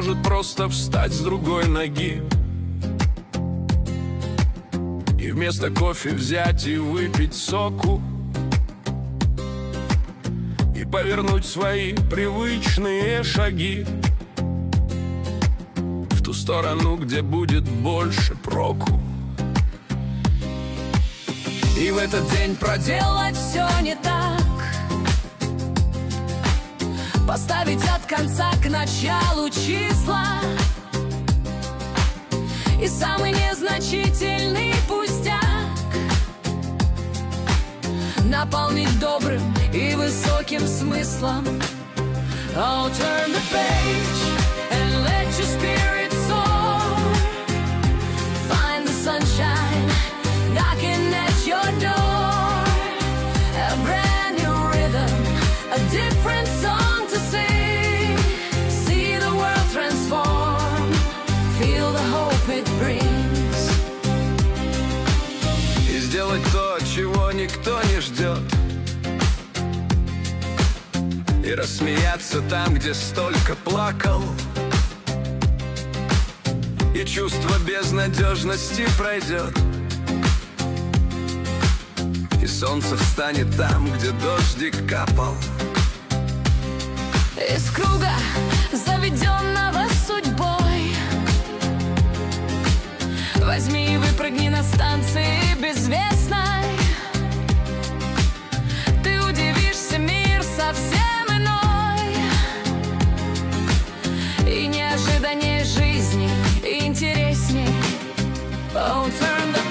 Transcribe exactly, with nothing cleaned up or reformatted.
может просто встать с другой ноги и вместо кофе взять и выпить соку, и повернуть свои привычные шаги в ту сторону, где будет больше проку. И в этот день проделать все не так, поставить от конца к началу числа и самый незначительный пустяк наполнить добрым и высоким смыслом. Oh, turn the page and let your spirit soar. Find the sunshine knocking at your door. A brand new rhythm, a different song to sing. See the world transform, feel the hope it brings. И сделать то, чего никто не ждет, и рассмеяться там, где столько плакал, и чувство безнадежности пройдет, и солнце встанет там, где дождик капал. Из круга, заведенного судьбой, возьми и выпрыгни на станции безвестной. Ты удивишься, мир совсем иной, и неожиданнее жизни, и интересней. Oh, turn the